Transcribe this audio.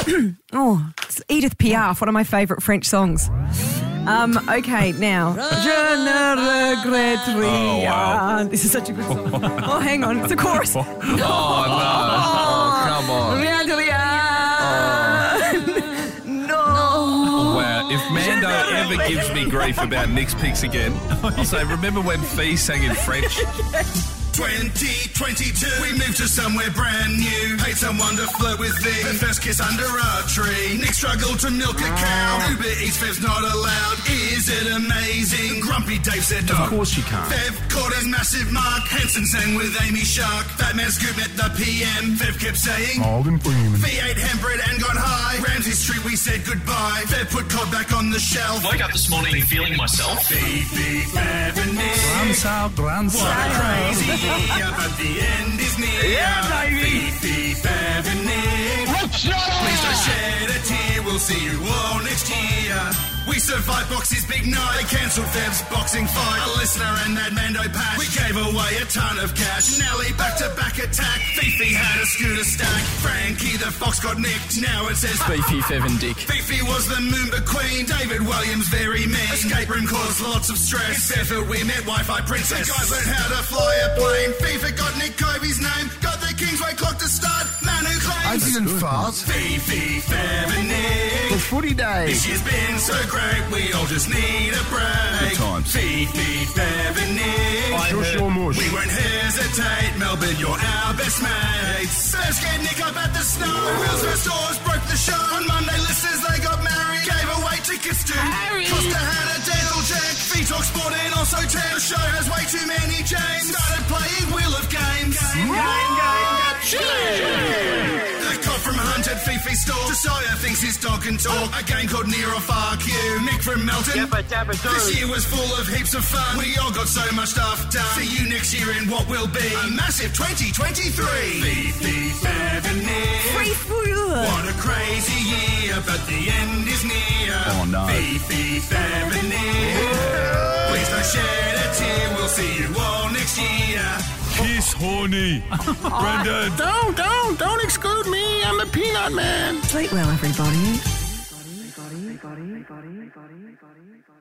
It's Edith Piaf, one of my favourite French songs. Okay, now. Je ne regrette rien. wow. This is such a good song. Oh, hang on. It's a chorus. Oh, no. Oh, come on. Rien de rien. No. Wow, if Mando ever gives me grief about Nick's picks again, I'll say, remember when Fee sang in French? 2022, we moved to somewhere brand new. Paid someone to flirt with thee. Her first kiss under a tree. Nick struggled to milk a cow. Uber Eats, Fev's not allowed. Is it amazing? Grumpy Dave said no. Of course you can't. Fev caught his massive mark. Hanson sang with Amy Shark. Fat Man Scoop met the PM. Fev kept saying Morgan Freeman. Fee ate hembread and got high. Ramsey Street, we said goodbye. Fev put cod back on the shelf. Woke up this morning feeling myself. Fee, Fev and Nick. Grandson. What a crazy year, but the end is near. Yeah, baby. Fee, Fev and Nick. Please don't shed a tear. We'll see you all next year. We survived Boxy's big night. They cancelled Fev's boxing fight. A listener and that Mando patch. We gave away a ton of cash. Nelly back-to-back attack. Fifi had a scooter stack. Frankie the fox got nicked. Now it says Beefy, Fev and Dick. Fifi was the Moomba queen. David Williams very mean. Escape room caused lots of stress. In Bedford we met Wi-Fi princess. The guys learned how to fly a plane. FIFA got Nick Kobe's name. Got the Kingsway clock to start. Manu I claims didn't fart. Fifi, Fev and Nick. The footy days. This year's been so great, we all just need a break. Good times. Fifi, Fev and Nick. Shush your mush. We won't hesitate, Melbourne, you're our best mates. First get Nick up at the snow. Wheels first doors broke the show. On Monday, listeners, they got married. Gave away tickets to Harry. Costa had a dental check. Fee Talk Sport and also Ted. The show has way too many James. Started playing Wheel of Games. The cop from Hunted Fifi store. Josiah thinks his dog can talk. A game called Near or Far Q. Mick from Melton. This year was full of heaps of fun. We all got so much stuff done. See you next year in what will be a massive 2023. Fifi, Fev and Nick. Free food. What a crazy year, but the end is near. Oh, no. Fifi, Fev and Nick. Please don't shed a tear. We'll see you all next year. Kiss horny. Brendan. Don't exclude me. I'm a peanut man. Sleep well, everybody.